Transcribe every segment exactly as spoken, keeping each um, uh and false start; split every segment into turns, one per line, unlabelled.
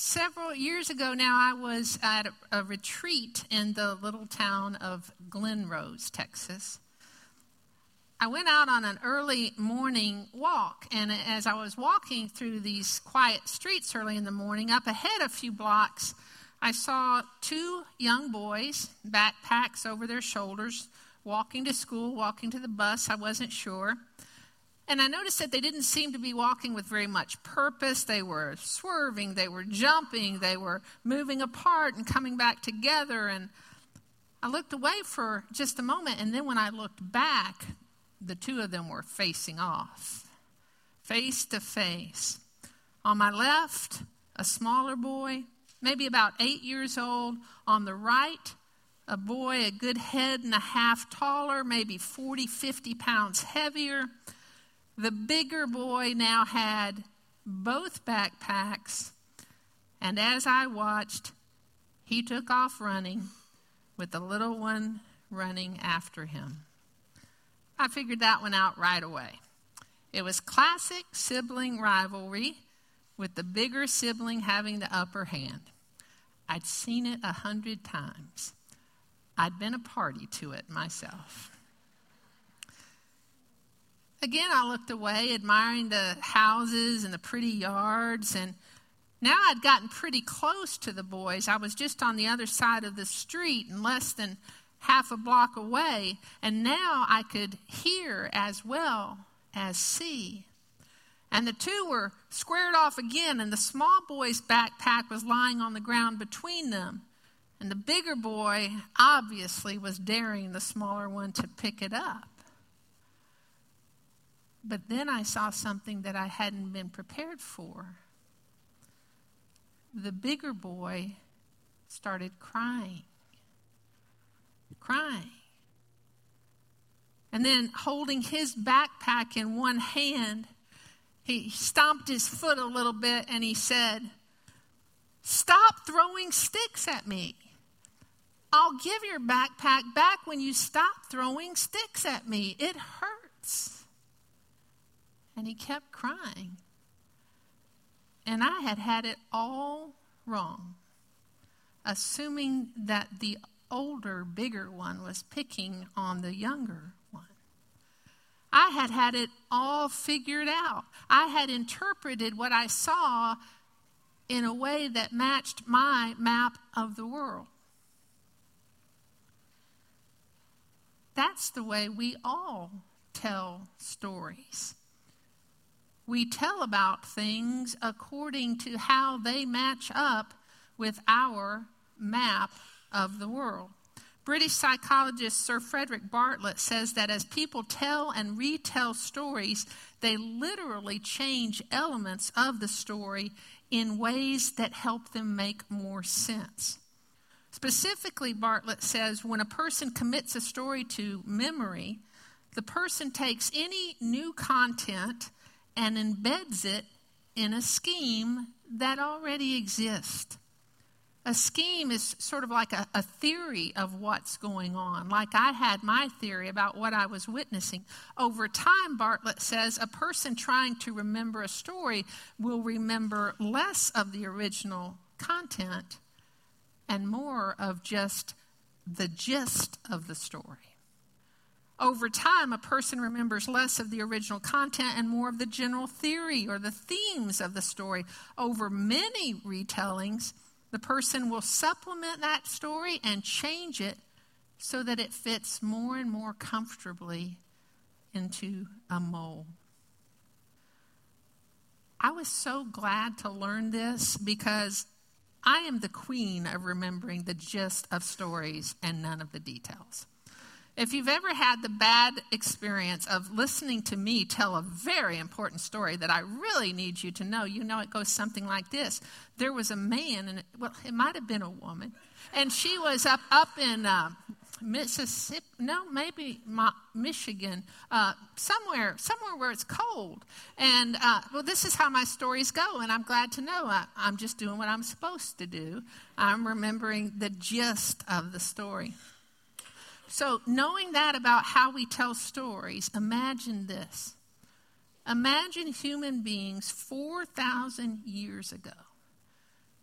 Several years ago now, I was at a, a retreat in the little town of Glen Rose, Texas. I went out on an early morning walk, and as I was walking through these quiet streets early in the morning, up ahead a few blocks, I saw two young boys, backpacks over their shoulders, walking to school, walking to the bus. I wasn't sure. And I noticed that they didn't seem to be walking with very much purpose. They were swerving, they were jumping, they were moving apart and coming back together. And I looked away for just a moment, and then when I looked back, the two of them were facing off, face to face. On my left, a smaller boy, maybe about eight years old. On the right, a boy a good head and a half taller, maybe forty, fifty pounds heavier. The bigger boy now had both backpacks, and as I watched, he took off running with the little one running after him. I figured that one out right away. It was classic sibling rivalry, with the bigger sibling having the upper hand. I'd seen it a hundred times. I'd been a party to it myself. Again, I looked away, admiring the houses and the pretty yards, and now I'd gotten pretty close to the boys. I was just on the other side of the street and less than half a block away, and now I could hear as well as see. And the two were squared off again, and the small boy's backpack was lying on the ground between them, and the bigger boy obviously was daring the smaller one to pick it up. But then I saw something that I hadn't been prepared for. The bigger boy started crying, crying. And then holding his backpack in one hand, he stomped his foot a little bit and he said, "Stop throwing sticks at me. I'll give your backpack back when you stop throwing sticks at me. It hurts." And he kept crying. And I had had it all wrong, assuming that the older, bigger one was picking on the younger one. I had had it all figured out. I had interpreted what I saw in a way that matched my map of the world. That's the way we all tell stories. We tell about things according to how they match up with our map of the world. British psychologist Sir Frederick Bartlett says that as people tell and retell stories, they literally change elements of the story in ways that help them make more sense. Specifically, Bartlett says, when a person commits a story to memory, the person takes any new content and embeds it in a scheme that already exists. A scheme is sort of like a, a theory of what's going on. Like I had my theory about what I was witnessing. Over time, Bartlett says, a person trying to remember a story will remember less of the original content and more of just the gist of the story. Over time, a person remembers less of the original content and more of the general theory or the themes of the story. Over many retellings, the person will supplement that story and change it so that it fits more and more comfortably into a mold. I was so glad to learn this because I am the queen of remembering the gist of stories and none of the details. If you've ever had the bad experience of listening to me tell a very important story that I really need you to know, you know it goes something like this. There was a man, and it, well, it might have been a woman, and she was up up in uh, Mississippi, no, maybe Ma- Michigan, uh, somewhere, somewhere where it's cold. And, uh, well, this is how my stories go, and I'm glad to know I, I'm just doing what I'm supposed to do. I'm remembering the gist of the story. So knowing that about how we tell stories, imagine this. Imagine human beings four thousand years ago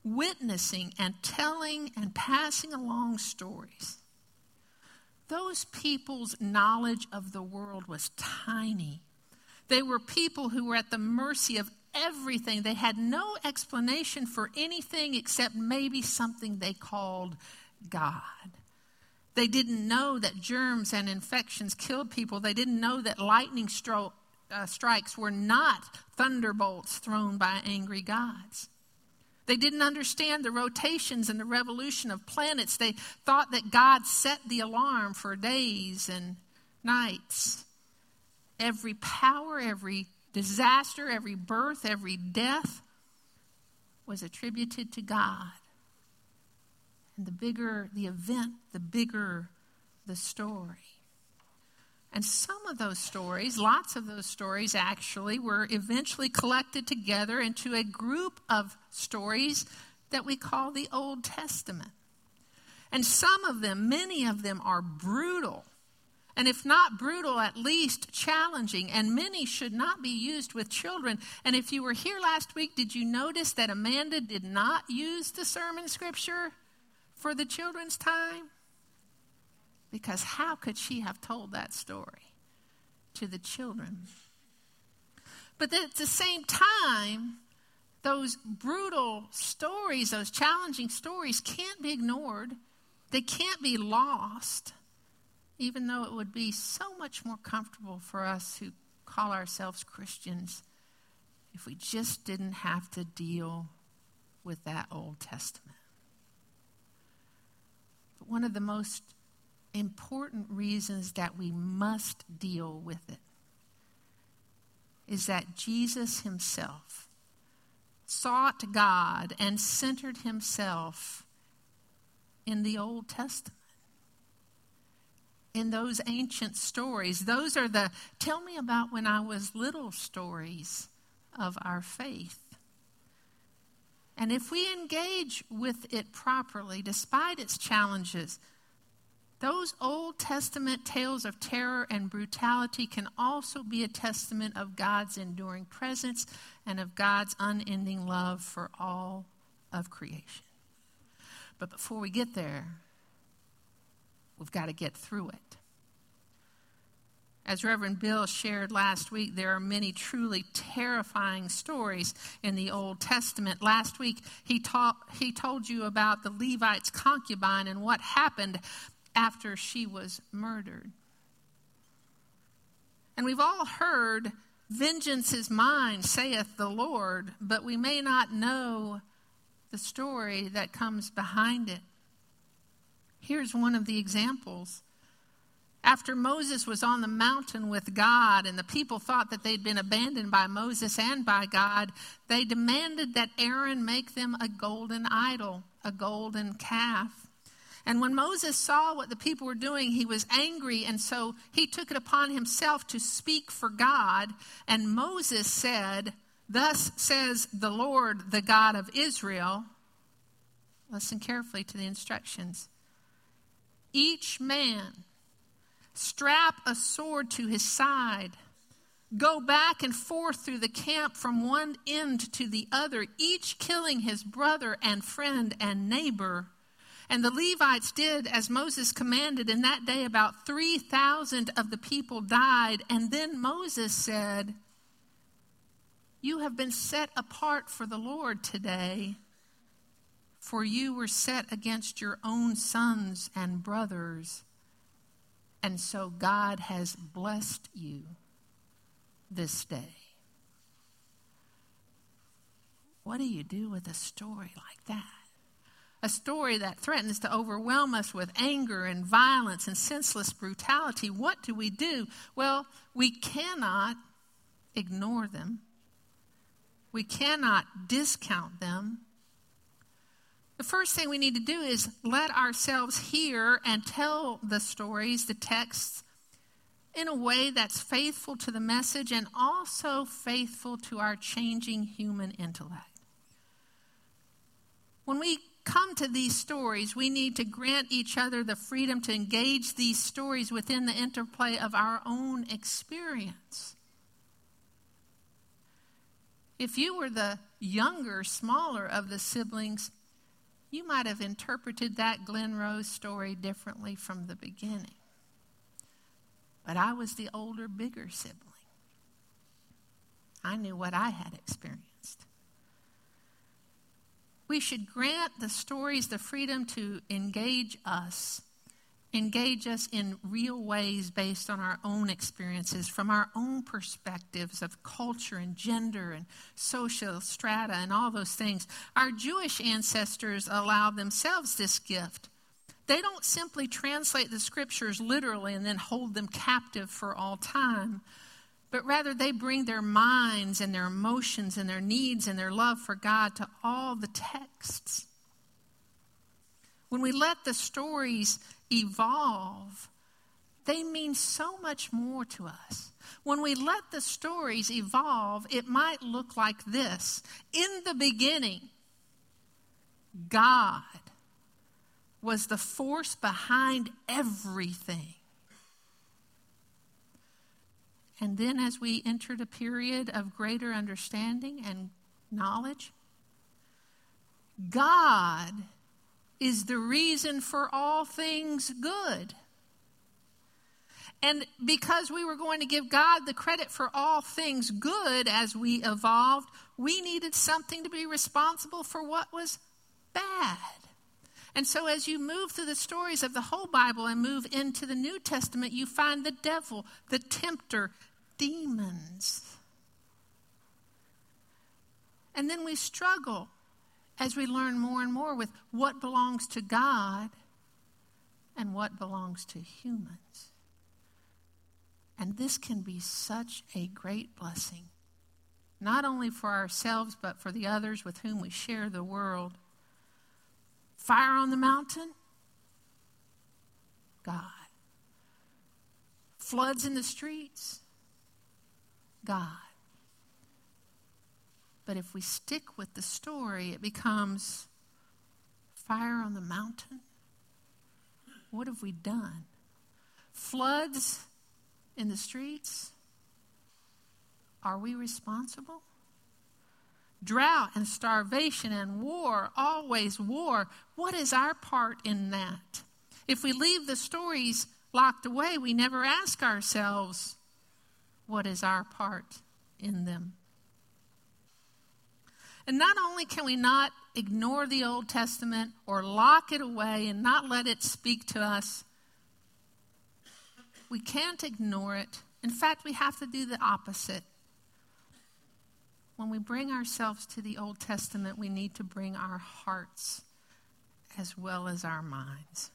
witnessing and telling and passing along stories. Those people's knowledge of the world was tiny. They were people who were at the mercy of everything. They had no explanation for anything except maybe something they called God. They didn't know that germs and infections killed people. They didn't know that lightning stro- uh, strikes were not thunderbolts thrown by angry gods. They didn't understand the rotations and the revolution of planets. They thought that God set the alarm for days and nights. Every power, every disaster, every birth, every death was attributed to God. And the bigger the event, the bigger the story. And some of those stories, lots of those stories actually, were eventually collected together into a group of stories that we call the Old Testament. And some of them, many of them, are brutal. And if not brutal, at least challenging. And many should not be used with children. And if you were here last week, did you notice that Amanda did not use the sermon scripture for the children's time? Because how could she have told that story to the children? But at the same time, those brutal stories, those challenging stories can't be ignored. They can't be lost, even though it would be so much more comfortable for us who call ourselves Christians if we just didn't have to deal with that Old Testament. But one of the most important reasons that we must deal with it is that Jesus himself sought God and centered himself in the Old Testament. In those ancient stories, those are the tell me about when I was little stories of our faith. And if we engage with it properly, despite its challenges, those Old Testament tales of terror and brutality can also be a testament of God's enduring presence and of God's unending love for all of creation. But before we get there, we've got to get through it. As Reverend Bill shared last week, there are many truly terrifying stories in the Old Testament. Last week, he, taught, he told you about the Levite's concubine and what happened after she was murdered. And we've all heard, vengeance is mine, saith the Lord, but we may not know the story that comes behind it. Here's one of the examples. After Moses was on the mountain with God and the people thought that they'd been abandoned by Moses and by God, they demanded that Aaron make them a golden idol, a golden calf. And when Moses saw what the people were doing, he was angry, and so he took it upon himself to speak for God. And Moses said, "Thus says the Lord, the God of Israel," listen carefully to the instructions, "each man strap a sword to his side, go back and forth through the camp from one end to the other, each killing his brother and friend and neighbor." And the Levites did as Moses commanded. And that day about three thousand of the people died. And then Moses said, "You have been set apart for the Lord today, for you were set against your own sons and brothers. And so God has blessed you this day." What do you do with a story like that? A story that threatens to overwhelm us with anger and violence and senseless brutality. What do we do? Well, we cannot ignore them. We cannot discount them. The first thing we need to do is let ourselves hear and tell the stories, the texts, in a way that's faithful to the message and also faithful to our changing human intellect. When we come to these stories, we need to grant each other the freedom to engage these stories within the interplay of our own experience. If you were the younger, smaller of the siblings, you might have interpreted that Glen Rose story differently from the beginning. But I was the older, bigger sibling. I knew what I had experienced. We should grant the stories the freedom to engage us, engage us in real ways based on our own experiences, from our own perspectives of culture and gender and social strata and all those things. Our Jewish ancestors allowed themselves this gift. They don't simply translate the scriptures literally and then hold them captive for all time, but rather they bring their minds and their emotions and their needs and their love for God to all the texts. When we let the stories evolve, they mean so much more to us. When we let the stories evolve, it might look like this. In the beginning, God was the force behind everything. And then as we entered a period of greater understanding and knowledge, God is the reason for all things good. And because we were going to give God the credit for all things good as we evolved, we needed something to be responsible for what was bad. And so as you move through the stories of the whole Bible and move into the New Testament, you find the devil, the tempter, demons. And then we struggle as we learn more and more with what belongs to God and what belongs to humans. And this can be such a great blessing, not only for ourselves, but for the others with whom we share the world. Fire on the mountain? God. Floods in the streets? God. But if we stick with the story, it becomes fire on the mountain. What have we done? Floods in the streets? Are we responsible? Drought and starvation and war, always war. What is our part in that? If we leave the stories locked away, we never ask ourselves, what is our part in them? And not only can we not ignore the Old Testament or lock it away and not let it speak to us, we can't ignore it. In fact, we have to do the opposite. When we bring ourselves to the Old Testament, we need to bring our hearts as well as our minds.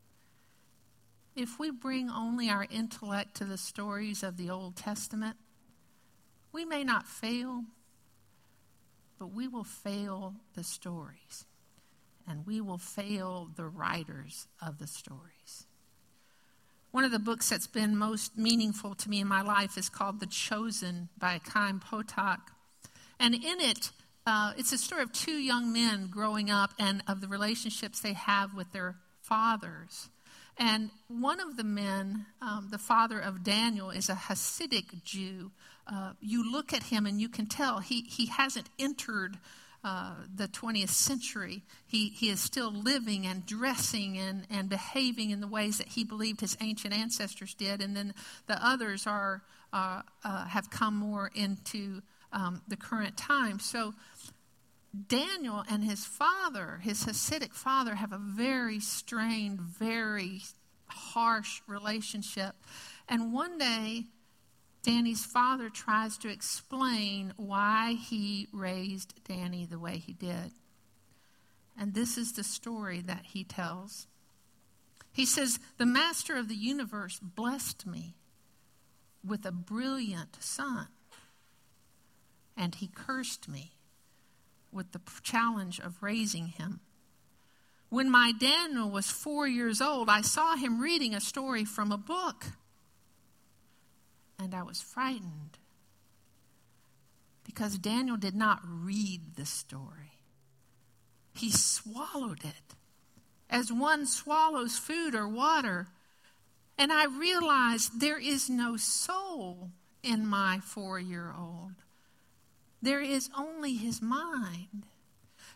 If we bring only our intellect to the stories of the Old Testament, we may not fail, but we will fail the stories, and we will fail the writers of the stories. One of the books that's been most meaningful to me in my life is called The Chosen by Chaim Potok. And in it, uh, it's a story of two young men growing up and of the relationships they have with their fathers. And one of the men, um, the father of Daniel, is a Hasidic Jew. Uh, you look at him and you can tell he, he hasn't entered uh, the twentieth century. He, he is still living and dressing and, and behaving in the ways that he believed his ancient ancestors did. And then the others are uh, uh, have come more into Um, the current time. So Daniel and his father, his Hasidic father, have a very strained, very harsh relationship. And one day, Danny's father tries to explain why he raised Danny the way he did. And this is the story that he tells. He says, "The master of the universe blessed me with a brilliant son, and he cursed me with the challenge of raising him. When my Daniel was four years old, I saw him reading a story from a book, and I was frightened because Daniel did not read the story. He swallowed it as one swallows food or water, and I realized there is no soul in my four-year-old. There is only his mind.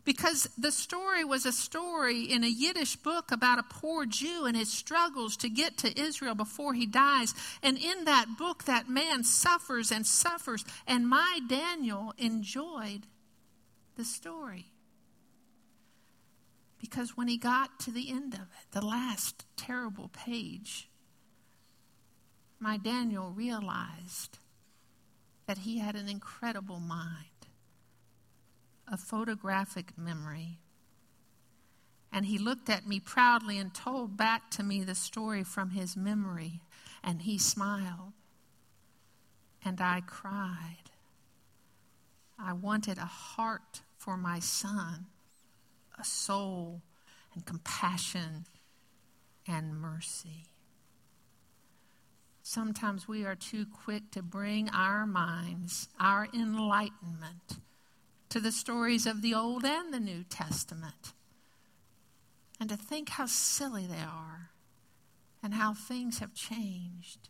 because the story was a story in a Yiddish book about a poor Jew and his struggles to get to Israel before he dies. And in that book, that man suffers and suffers. And my Daniel enjoyed the story. Because when he got to the end of it, the last terrible page, my Daniel realized that he had an incredible mind, a photographic memory. And he looked at me proudly and told back to me the story from his memory. And he smiled. And I cried. I wanted a heart for my son, a soul and compassion and mercy. Sometimes we are too quick to bring our minds, our enlightenment, to the stories of the Old and the New Testament, and to think how silly they are and how things have changed.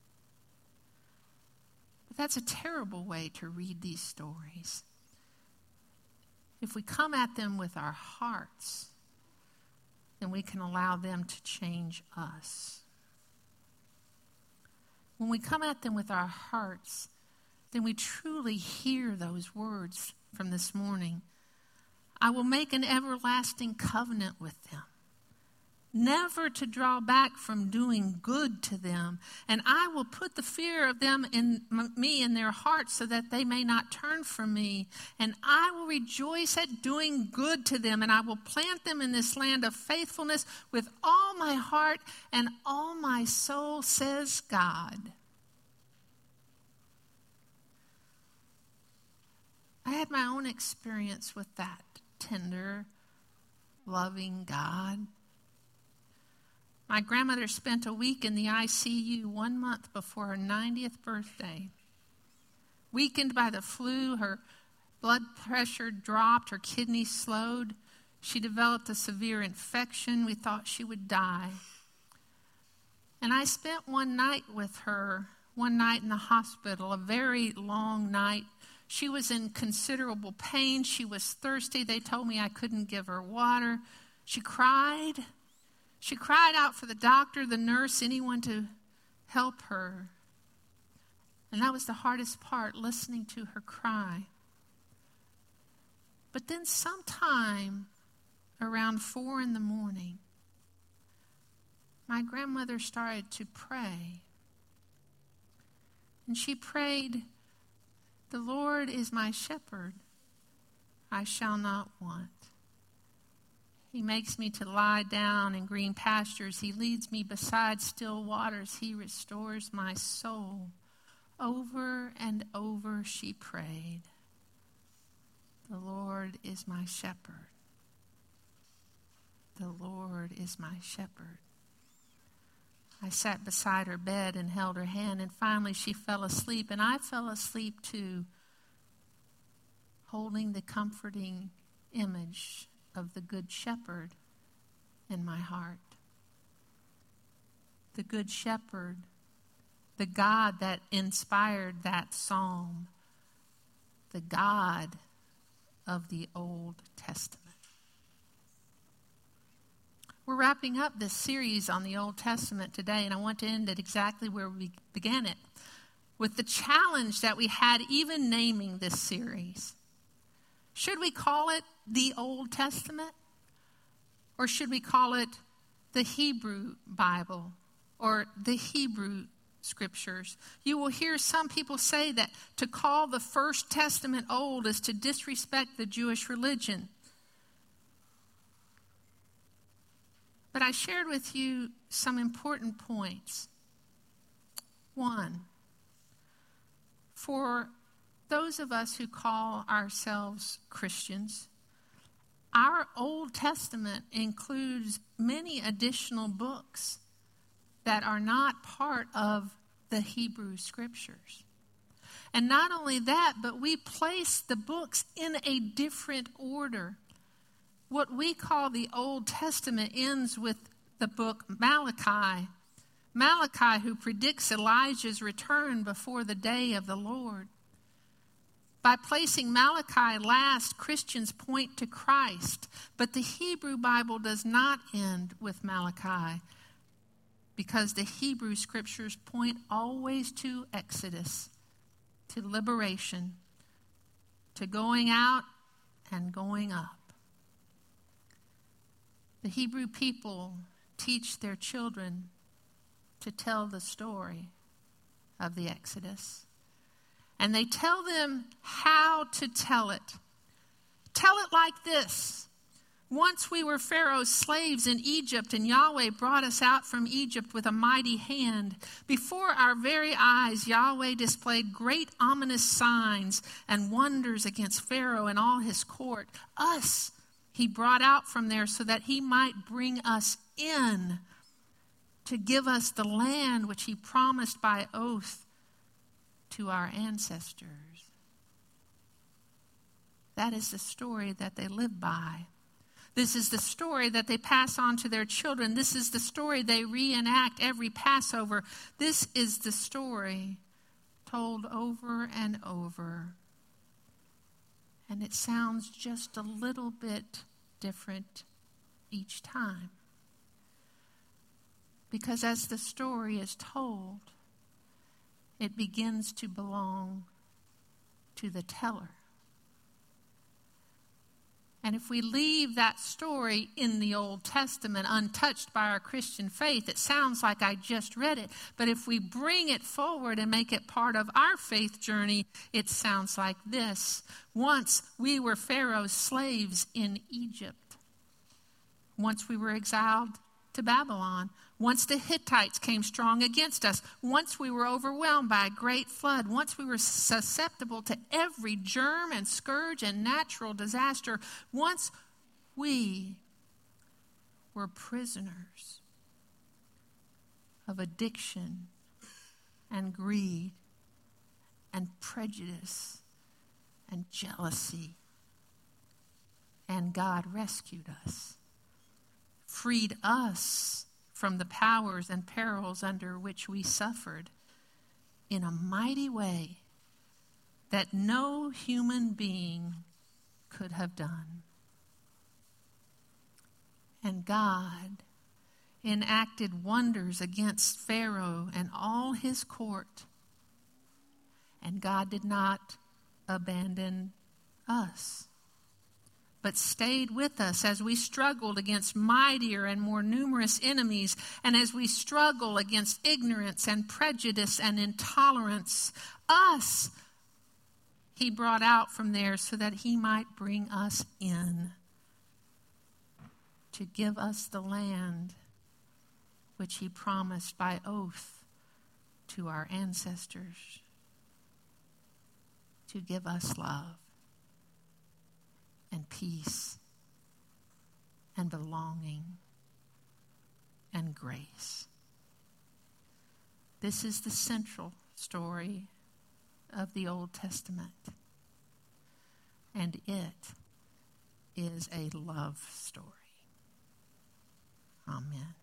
But that's a terrible way to read these stories. If we come at them with our hearts, then we can allow them to change us. When we come at them with our hearts, then we truly hear those words from this morning. I will make an everlasting covenant with them, never to draw back from doing good to them. And I will put the fear of them in m- me in their hearts so that they may not turn from me. And I will rejoice at doing good to them. And I will plant them in this land of faithfulness with all my heart and all my soul, says God. I had my own experience with that tender, loving God. My grandmother spent a week in the I C U one month before her ninetieth birthday. Weakened by the flu, her blood pressure dropped, her kidneys slowed. She developed a severe infection. We thought she would die. And I spent one night with her, one night in the hospital, a very long night. She was in considerable pain. She was thirsty. They told me I couldn't give her water. She cried. She cried out for the doctor, the nurse, anyone to help her. And that was the hardest part, listening to her cry. But then sometime around four in the morning, my grandmother started to pray. And she prayed, "The Lord is my shepherd, I shall not want. He makes me to lie down in green pastures. He leads me beside still waters. He restores my soul." Over and over she prayed, "The Lord is my shepherd. The Lord is my shepherd." I sat beside her bed and held her hand, and finally she fell asleep, and I fell asleep too, holding the comforting image of the Good Shepherd in my heart. The Good Shepherd, the God that inspired that psalm, the God of the Old Testament. We're wrapping up this series on the Old Testament today, and I want to end it exactly where we began it, with the challenge that we had even naming this series. Should we call it the Old Testament? Or should we call it the Hebrew Bible or the Hebrew Scriptures? You will hear some people say that to call the First Testament old is to disrespect the Jewish religion. But I shared with you some important points. One, for those of us who call ourselves Christians, our Old Testament includes many additional books that are not part of the Hebrew Scriptures. And not only that, but we place the books in a different order. What we call the Old Testament ends with the book Malachi. Malachi, who predicts Elijah's return before the day of the Lord. By placing Malachi last, Christians point to Christ. But the Hebrew Bible does not end with Malachi, because the Hebrew scriptures point always to Exodus, to liberation, to going out and going up. The Hebrew people teach their children to tell the story of the Exodus. And they tell them how to tell it. Tell it like this. Once we were Pharaoh's slaves in Egypt, and Yahweh brought us out from Egypt with a mighty hand. Before our very eyes, Yahweh displayed great ominous signs and wonders against Pharaoh and all his court. Us he brought out from there so that he might bring us in to give us the land which he promised by oath to our ancestors. That is the story that they live by. This is the story that they pass on to their children. This is the story they reenact every Passover. This is the story told over and over. And it sounds just a little bit different each time. Because as the story is told, it begins to belong to the teller. And if we leave that story in the Old Testament untouched by our Christian faith, it sounds like I just read it. But if we bring it forward and make it part of our faith journey, it sounds like this. Once we were Pharaoh's slaves in Egypt. Once we were exiled to Babylon. Once the Hittites came strong against us. Once we were overwhelmed by a great flood. Once we were susceptible to every germ and scourge and natural disaster. Once we were prisoners of addiction and greed and prejudice and jealousy. And God rescued us, freed us from the powers and perils under which we suffered in a mighty way that no human being could have done. And God enacted wonders against Pharaoh and all his court. And God did not abandon us, but stayed with us as we struggled against mightier and more numerous enemies, and as we struggle against ignorance and prejudice and intolerance. Us he brought out from there so that he might bring us in, to give us the land which he promised by oath to our ancestors, to give us love and peace and belonging and grace. This is the central story of the Old Testament, and it is a love story. Amen.